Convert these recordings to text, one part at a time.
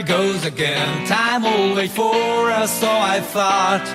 it goes again. Time will wait for us, so I thought.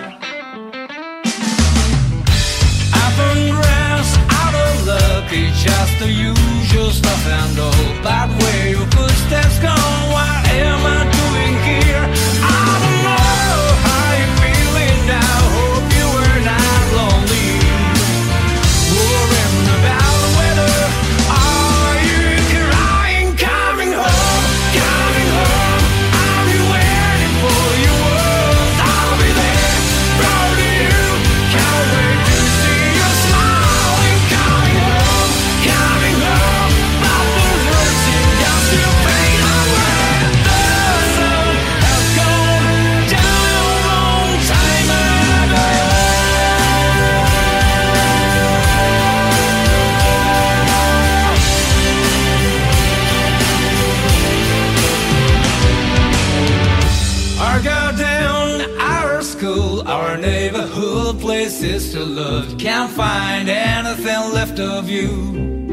I've grass out of luck, it's just the usual stuff and all. But where your footsteps go, what am I doing here? I don't know how you're feeling now. Hope you were not lonely. Worrying about the weather. Are you crying? Coming home, coming home. I'll be waiting for your words. I'll be there, proud of you. Can't wait to see you smiling. Coming home, coming home. But those words seem just to fade away. The sun has gone down long time ago. Our garden, our school, our neighborhood, places to love. Can't find anything left of you.